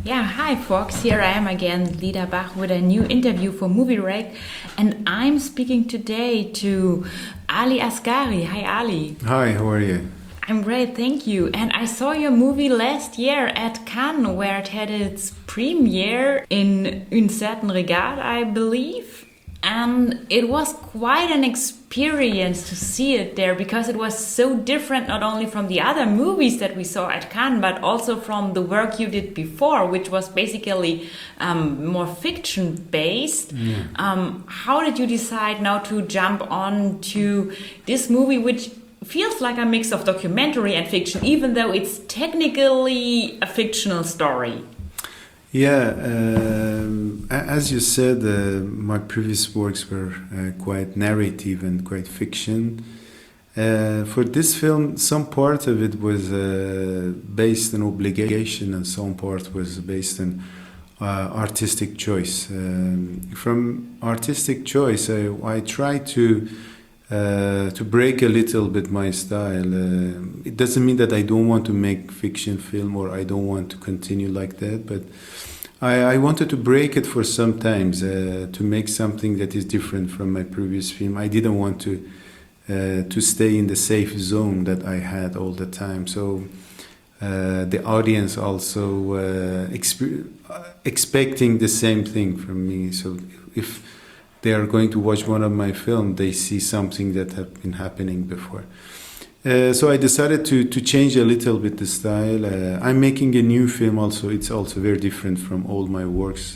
Yeah, hi Fox. Here I am again, Lida Bach, with a new interview for Movie Rec, and I'm speaking today to Ali Asghari. Hi, Ali. Hi, how are you? I'm great, thank you. And I saw your movie last year at Cannes, where it had its premiere in Une Certaine Regard, I believe. And it was quite an experience to see it there because it was so different not only from the other movies that we saw at Cannes, but also from the work you did before, which was basically more fiction based. Yeah. How did you decide now to jump on to this movie, which feels like a mix of documentary and fiction, even though it's technically a fictional story? Yeah, as you said, my previous works were quite narrative and quite fiction. For this film, some part of it was based on obligation, and some part was based on artistic choice. From artistic choice, I try to break a little bit my style. It doesn't mean that I don't want to make fiction film or I don't want to continue like that, but I wanted to break it for some times to make something that is different from my previous film. I didn't want to stay in the safe zone that I had all the time. So the audience also expecting the same thing from me. So if they are going to watch one of my films, they see something that have been happening before. So I decided to change a little bit the style. I'm making a new film also. It's also very different from all my works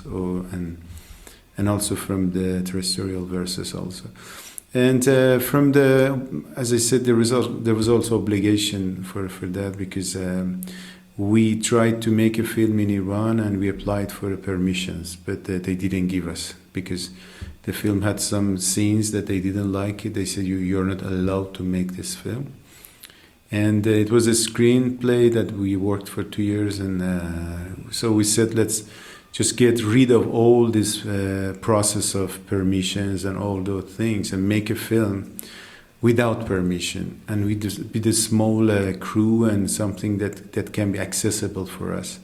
and also from the terrestrial verses also. And from as I said, there was also obligation for that because we tried to make a film in Iran and we applied for permissions, but they didn't give us because the film had some scenes that they didn't like it. They said, you're not allowed to make this film. And it was a screenplay that we worked for 2 years. And so we said, let's just get rid of all this process of permissions and all those things and make a film without permission. And with a small crew and something that can be accessible for us.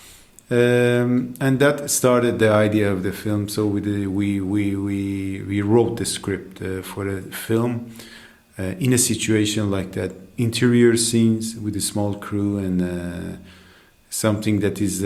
And that started the idea of the film. So we wrote the script for a film in a situation like that. Interior scenes with a small crew and something that is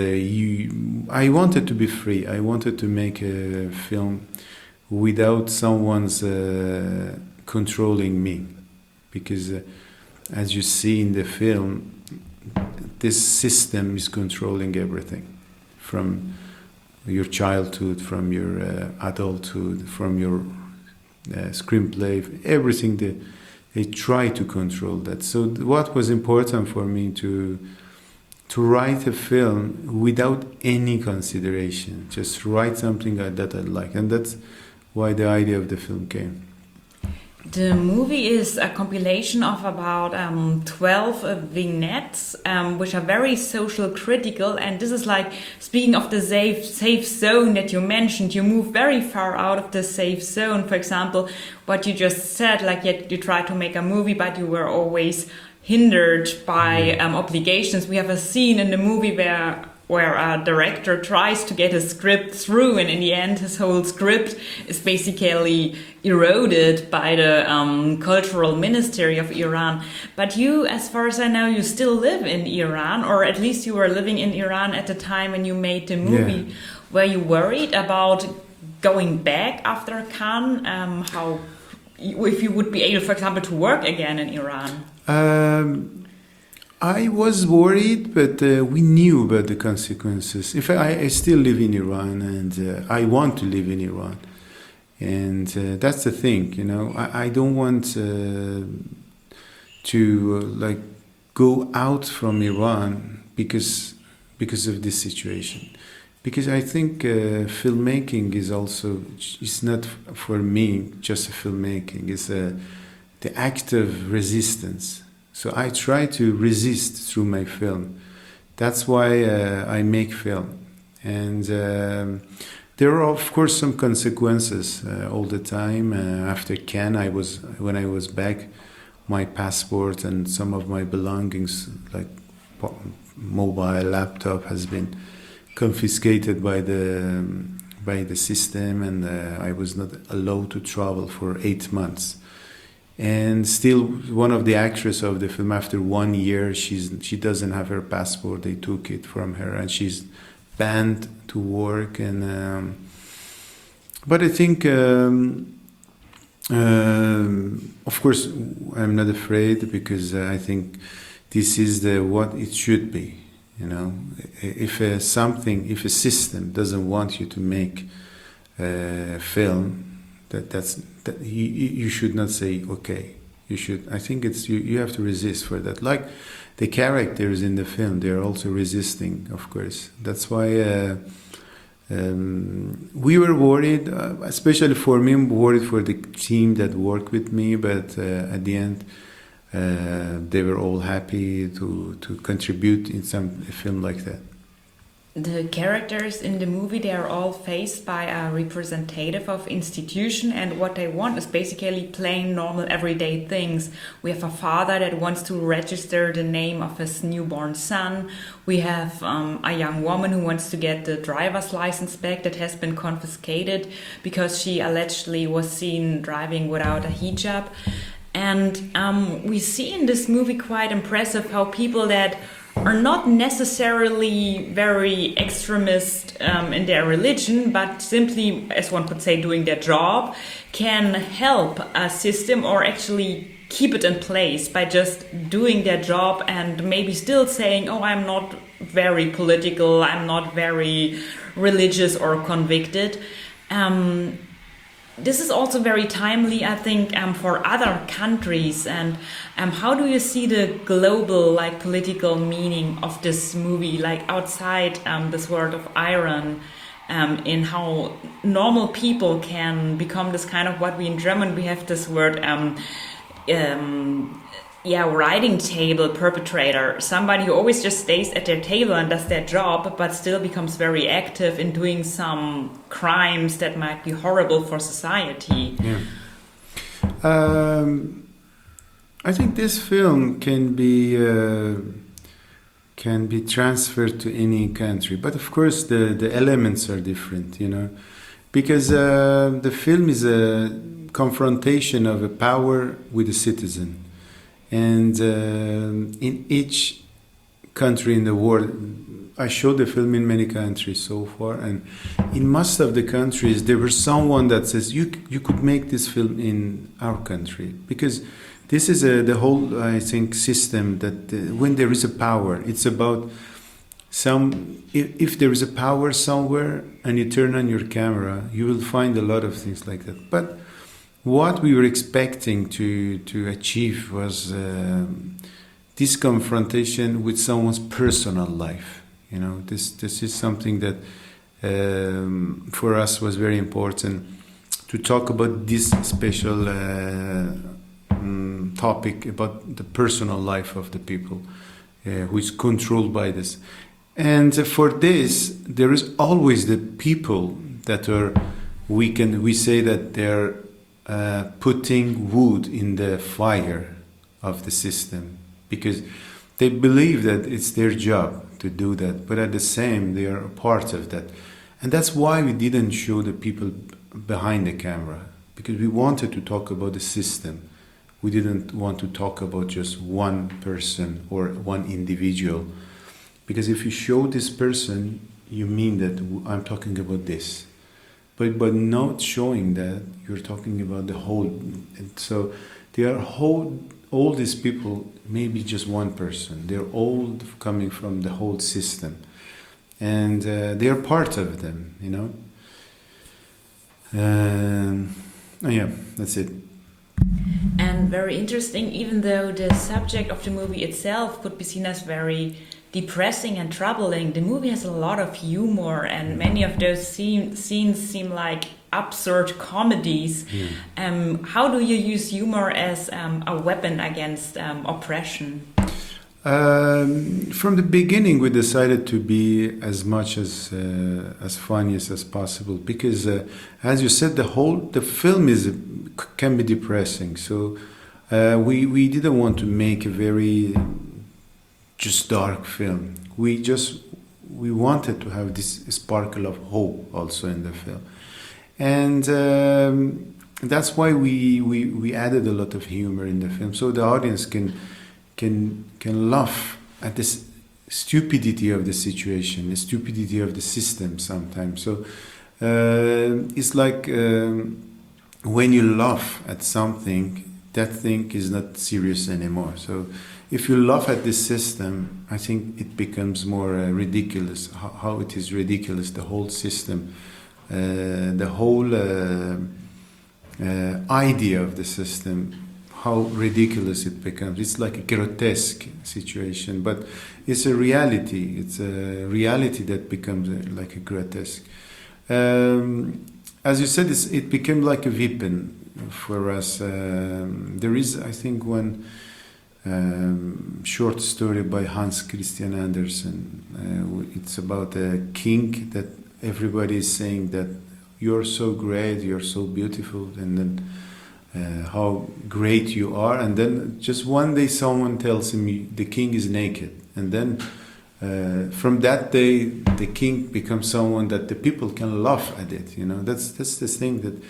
I wanted to be free. I wanted to make a film without someone's controlling me, because as you see in the film, this system is controlling everything, from your childhood, from your adulthood, from your screenplay, everything they try to control that. So what was important for me to write a film without any consideration, just write something that I like, and that's why the idea of the film came. The movie is a compilation of about 12 vignettes, which are very social critical. And this is like, speaking of the safe zone that you mentioned, you move very far out of the safe zone. For example, what you just said, like you try to make a movie, but you were always hindered by obligations. We have a scene in the movie where a director tries to get a script through, and in the end his whole script is basically eroded by the cultural ministry of Iran. But you, as far as I know, you still live in Iran, or at least you were living in Iran at the time when you made the movie. Yeah. Were you worried about going back after Cannes? If you would be able, for example, to work again in Iran? I was worried, but we knew about the consequences. In fact, I still live in Iran, and I want to live in Iran. And that's the thing, you know. I don't want to like go out from Iran because of this situation. Because I think filmmaking is also, it's not for me just a filmmaking. It's the act of resistance. So I try to resist through my film. That's why I make film. And there are, of course, some consequences all the time. After Cannes, when I was back, my passport and some of my belongings, like mobile laptop, has been confiscated by the system, and I was not allowed to travel for 8 months. And still, one of the actresses of the film, after 1 year, she doesn't have her passport. They took it from her, and she's banned to work. And but I think, of course, I'm not afraid, because I think this is what it should be. You know, if a system doesn't want you to make a film, you should not say okay. You should. I think you have to resist for that. Like the characters in the film, they are also resisting. Of course, that's why we were worried, especially for me. I'm worried for the team that worked with me, but at the end, they were all happy to contribute in a film like that. The characters in the movie, they are all faced by a representative of institution, and what they want is basically plain, normal, everyday things. We have a father that wants to register the name of his newborn son. We have a young woman who wants to get the driver's license back that has been confiscated because she allegedly was seen driving without a hijab. And we see in this movie quite impressive how people that are not necessarily very extremist in their religion, but simply, as one could say, doing their job, can help a system or actually keep it in place by just doing their job and maybe still saying, oh, I'm not very political, I'm not very religious or convicted. This is also very timely, I think, for other countries. And how do you see the global, political meaning of this movie, outside this world of Iran, in how normal people can become this kind of, what we in German we have this word, writing table perpetrator, somebody who always just stays at their table and does their job, but still becomes very active in doing some crimes that might be horrible for society. Yeah. I think this film can be transferred to any country, but of course the elements are different, because the film is a confrontation of a power with a citizen. And in each country in the world, I showed the film in many countries so far, and in most of the countries there was someone that says you could make this film in our country, because this is the whole, I think, system that when there is a power, it's about if there is a power somewhere and you turn on your camera, you will find a lot of things like that. But what we were expecting to achieve was this confrontation with someone's personal life. This is something that for us was very important, to talk about this special topic about the personal life of the people who is controlled by this. And for this, there is always the people that are, we say that they're putting wood in the fire of the system, because they believe that it's their job to do that, but at the same they are a part of that. And that's why we didn't show the people behind the camera, because we wanted to talk about the system. We didn't want to talk about just one person or one individual, because if you show this person, you mean that I'm talking about this. But not showing that, you're talking about the whole. And so they are all these people, maybe just one person. They're all coming from the whole system, and they are part of them. Yeah, that's it. And very interesting, even though the subject of the movie itself could be seen as very depressing and troubling, the movie has a lot of humor, and many of those scenes seem like absurd comedies. How do you use humor as a weapon against oppression? From the beginning, we decided to be as much as funniest as possible, because, as you said, the film can be depressing. So we didn't want to make a very just dark film. We just we wanted to have this sparkle of hope also in the film, and that's why we added a lot of humor in the film, so the audience can laugh at this stupidity of the situation, the stupidity of the system sometimes. So it's like when you laugh at something, that thing is not serious anymore. So if you laugh at this system, I think it becomes more ridiculous. How it is ridiculous, the whole system, the whole idea of the system, how ridiculous it becomes. It's like a grotesque situation, but it's a reality. It's a reality that becomes like a grotesque. As you said, it became like a weapon for us. There is, I think, one short story by Hans Christian Andersen. It's about a king that everybody is saying that you're so great, you're so beautiful, and then how great you are, and then just one day someone tells him the king is naked, and then from that day the king becomes someone that the people can laugh at it. You know, that's the thing that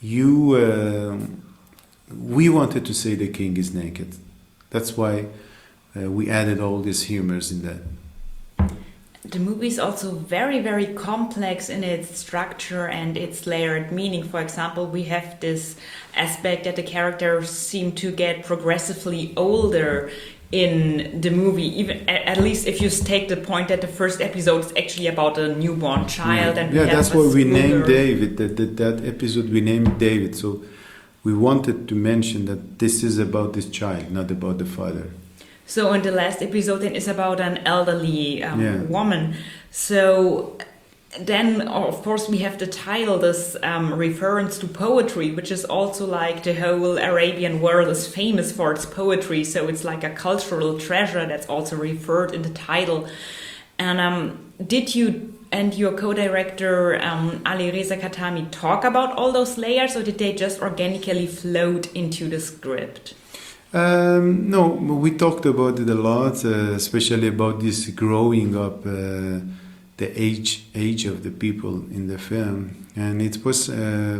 we wanted to say the king is naked. That's why we added all these humors in that. The movie is also very, very complex in its structure and its layered meaning. For example, we have this aspect that the characters seem to get progressively older in the movie, even at least if you take the point that the first episode is actually about a newborn child. And that's why we named David, that episode we named David. So we wanted to mention that this is about this child, not about the father. So in the last episode then is about an elderly woman. So then of course we have the title, this reference to poetry, which is also like the whole Arabian world is famous for its poetry. So it's like a cultural treasure that's also referred in the title. And did you and your co-director Ali Reza Khatami talk about all those layers, or did they just organically float into the script? No, we talked about it a lot, especially about this growing up, the age of the people in the film, and it was.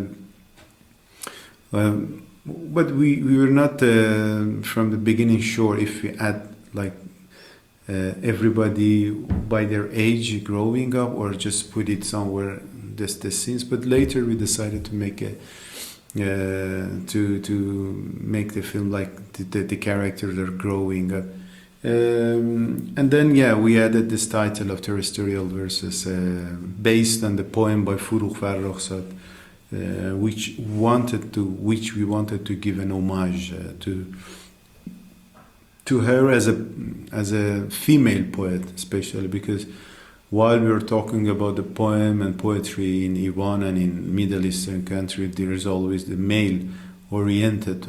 But we were not from the beginning sure if we add like everybody by their age growing up or just put it somewhere just the scenes. But later we decided to make a. To make the film like the characters are growing up, and then we added this title of Terrestrial Verses based on the poem by Forough Farrokhzad, which we wanted to give an homage to her as a female poet, especially because while we were talking about the poem and poetry in Iran and in Middle Eastern countries, there is always the male-oriented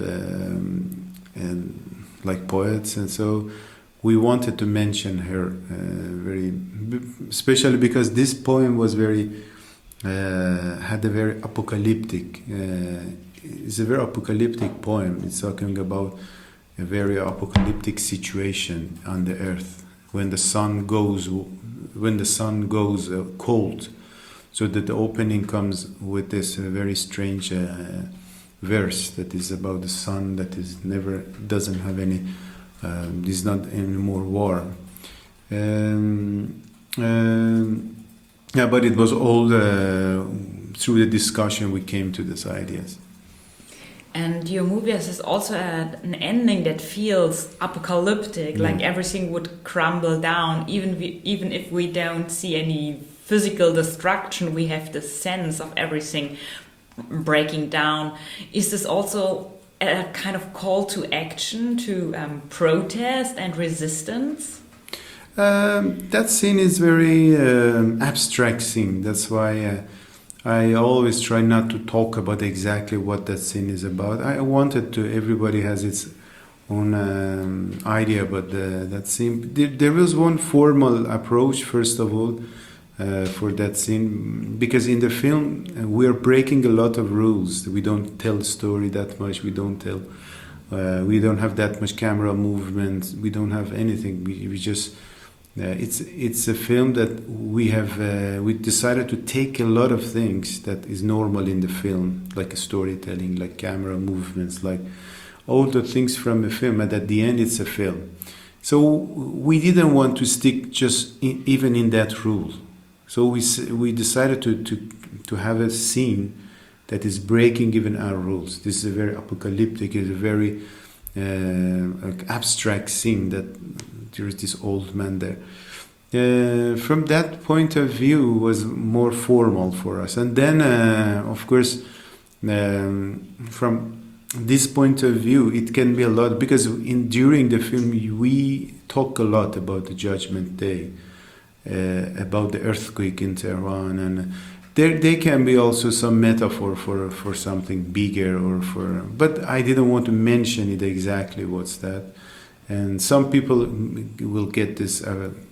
like poets, and so we wanted to mention her very, especially because this poem was had a very apocalyptic. It's a very apocalyptic poem. It's talking about a very apocalyptic situation on the earth when the sun goes cold, so that the opening comes with this very strange verse that is about the sun that doesn't have any, is not anymore warm. But it was all through the discussion we came to these ideas. And your movie has also an ending that feels apocalyptic, like everything would crumble down. Even if we don't see any physical destruction, we have the sense of everything breaking down. Is this also a kind of call to action, to protest and resistance? That scene is very abstract scene. That's why I always try not to talk about exactly what that scene is about. I wanted to, everybody has its own idea about that scene. There was one formal approach, first of all, for that scene, because in the film we are breaking a lot of rules. We don't tell story that much. We don't have that much camera movement. We don't have anything. We just It's a film that we decided to take a lot of things that is normal in the film, like storytelling, like camera movements, like all the things from a film, and at the end it's a film. So we didn't want to stick just even in that rule. So we decided to have a scene that is breaking even our rules. This is a very apocalyptic, it's a very abstract scene that there is this old man there. From that point of view, was more formal for us. And then, of course, from this point of view, it can be a lot, because during the film we talk a lot about the Judgment Day, about the earthquake in Tehran, and there can be also some metaphor for something bigger, but I didn't want to mention it exactly what's that. And some people will get this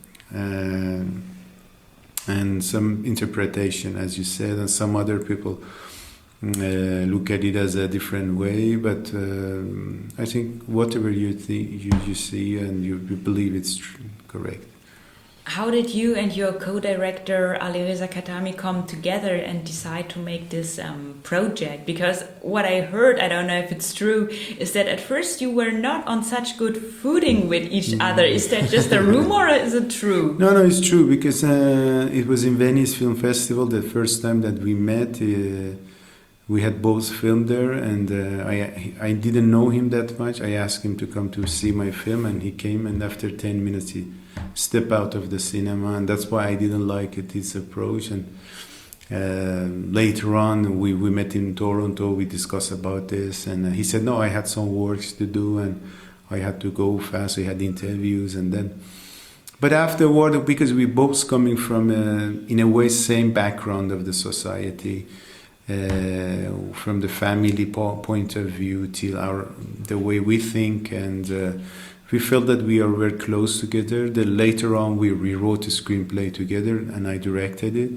and some interpretation, as you said, and some other people look at it as a different way. But I think whatever you see and you believe it's correct. How did you and your co-director Alireza Khatami come together and decide to make this project? Because what I heard, I don't know if it's true, is that at first you were not on such good footing with each other. Is that just a rumor, or is it true? No, it's true, because it was in Venice Film Festival the first time that we met. We had both filmed there, and I didn't know him that much. I asked him to come to see my film, and he came, and after 10 minutes he stepped out of the cinema, and that's why I didn't like it, his approach. And later on we met in Toronto, we discussed about this, and he said, no, I had some works to do, and I had to go fast, I had interviews, and then... But afterward, because we both coming from, in a way, same background of the society, from the family point of view till the way we think, and we felt that we are very close together. Then later on we rewrote a screenplay together, and I directed it.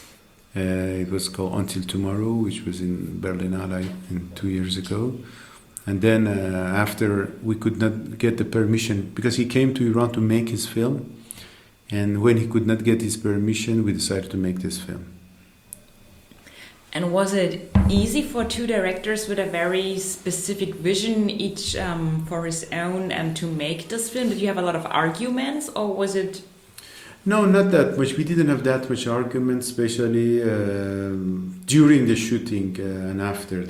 It was called Until Tomorrow, which was in Berlinale 2 years ago. And then after, we could not get the permission, because he came to Iran to make his film, and when he could not get his permission, we decided to make this film. And was it easy for two directors with a very specific vision, each for his own, to make this film? Did you have a lot of arguments, or was it... No, not that much. We didn't have that much arguments, especially during the shooting and after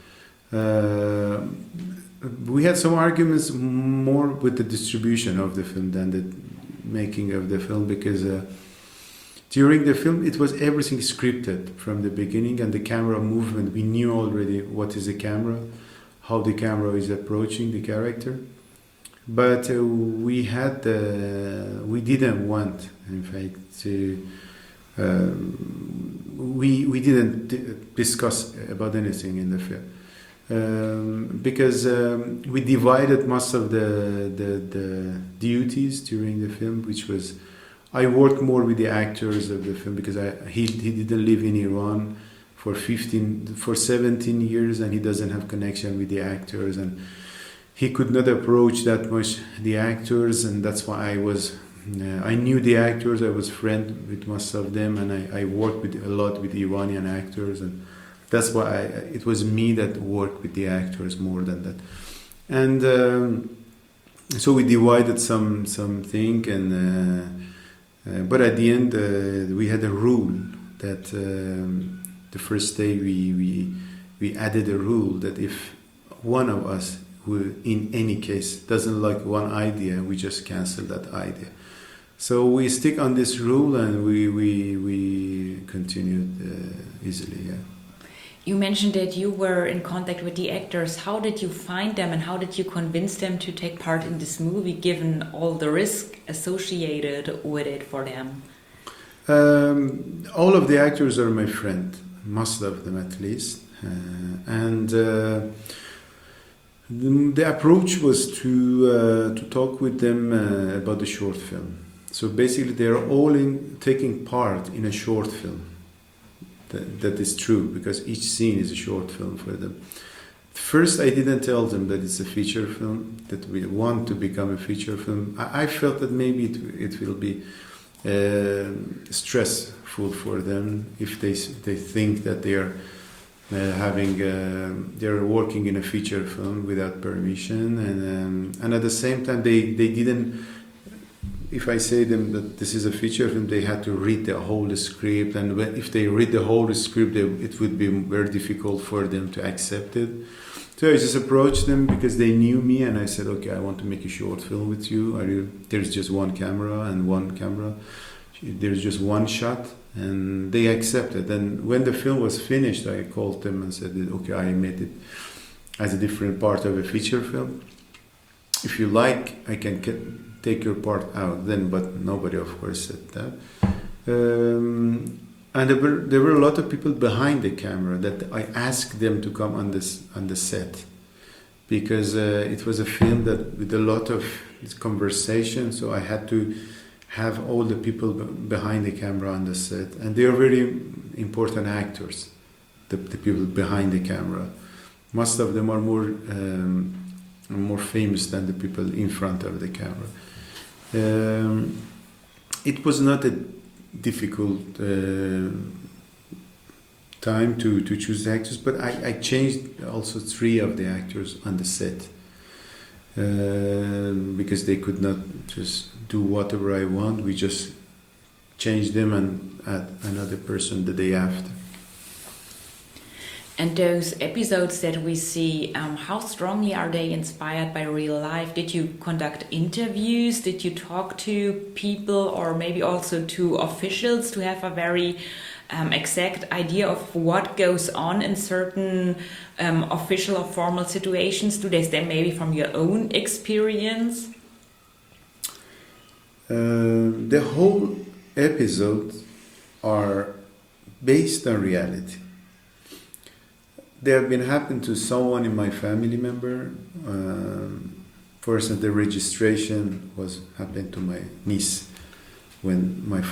that. We had some arguments more with the distribution of the film than the making of the film, because during the film it was everything scripted from the beginning, and the camera movement, we knew already what is the camera, how the camera is approaching the character. But we didn't want, in fact, to we didn't discuss about anything in the film, because we divided most of the duties during the film, which was, I worked more with the actors of the film, because he didn't live in Iran for 17 years, and he doesn't have connection with the actors, and he could not approach that much the actors, and that's why I knew the actors, I was friend with most of them, and I worked a lot with Iranian actors, and that's why it was me that worked with the actors more than that. And so we divided something, and but at the end we had a rule that the first day we added a rule that if one of us who in any case doesn't like one idea, we just cancel that idea. So we stick on this rule, and we continued easily. Yeah. You mentioned that you were in contact with the actors. How did you find them, and how did you convince them to take part in this movie, given all the risk associated with it for them? All of the actors are my friend, most of them at least, and the approach was to talk with them about the short film. So basically, they are all taking part in a short film. That is true, because each scene is a short film for them. First, I didn't tell them that it's a feature film, that we want to become a feature film. I felt that maybe it will be stressful for them if they think that they are they're working in a feature film without permission, and at the same time they didn't. If I say them that this is a feature film, they had to read the whole script, and if they read the whole script, it would be very difficult for them to accept it. So I just approached them because they knew me, and I said, okay, I want to make a short film with you. There's just one camera and one camera. There's just one shot, and they accepted. And when the film was finished, I called them and said, okay, I made it as a different part of a feature film. If you like, I can take your part out then, but nobody, of course, said that. And there were a lot of people behind the camera that I asked them to come on the set, because it was a film that with a lot of conversation, so I had to have all the people behind the camera on the set, and they are very important actors, the people behind the camera. Most of them are more famous than the people in front of the camera. It was not a difficult time to choose the actors, but I changed also 3 of the actors on the set because they could not just do whatever I want. We just changed them and add another person the day after. And those episodes that we see, how strongly are they inspired by real life? Did you conduct interviews? Did you talk to people or maybe also to officials to have a very exact idea of what goes on in certain official or formal situations? Do they stem maybe from your own experience? The whole episodes are based on reality. They have been happened to someone in my family member. For instance, the registration was happened to my niece when my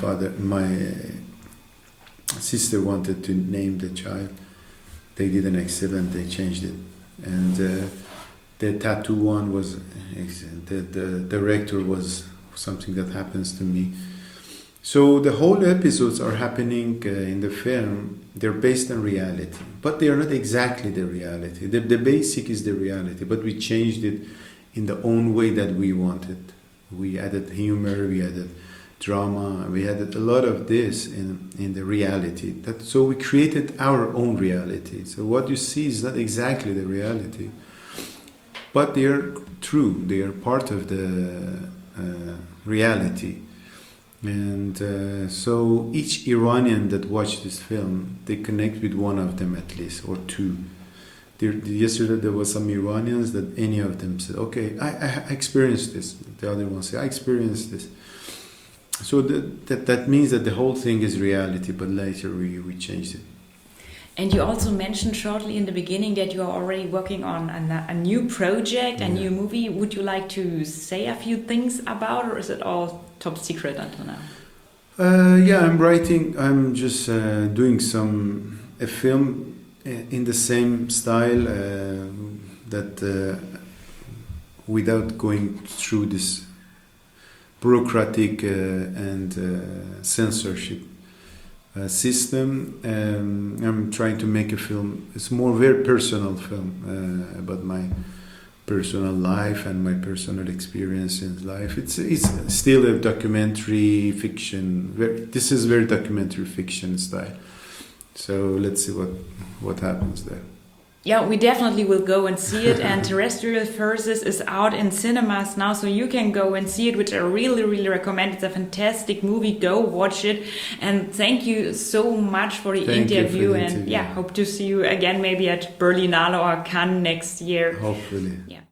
sister wanted to name the child. They didn't accept and they changed it. And the tattoo one was, the director was something that happens to me. So the whole episodes are happening in the film. They're based on reality, but they are not exactly the reality. The basic is the reality, but we changed it in the own way that we wanted. We added humor, we added drama, we added a lot of this in the reality. So we created our own reality. So what you see is not exactly the reality, but they are true. They are part of the reality. And so each Iranian that watched this film, they connect with one of them at least, or 2. Yesterday there was some Iranians that any of them said, okay, I experienced this. The other one said, I experienced this. So that means that the whole thing is reality, but later we changed it. And you also mentioned shortly in the beginning that you are already working on a new project, a new movie. Would you like to say a few things about, or is it all top secret until now? Yeah, I'm writing. I'm just doing a film in the same style that without going through this bureaucratic and censorship system. I'm trying to make a film. It's more very personal film about my personal life and my personal experience in life. It's still a documentary fiction. This is very documentary fiction style. So let's see what happens there. Yeah, we definitely will go and see it. And Terrestrial Verses is out in cinemas now, so you can go and see it, which I really, really recommend. It's a fantastic movie. Go watch it. And thank you so much for the interview. And yeah, hope to see you again maybe at Berlinale or Cannes next year. Hopefully. Yeah.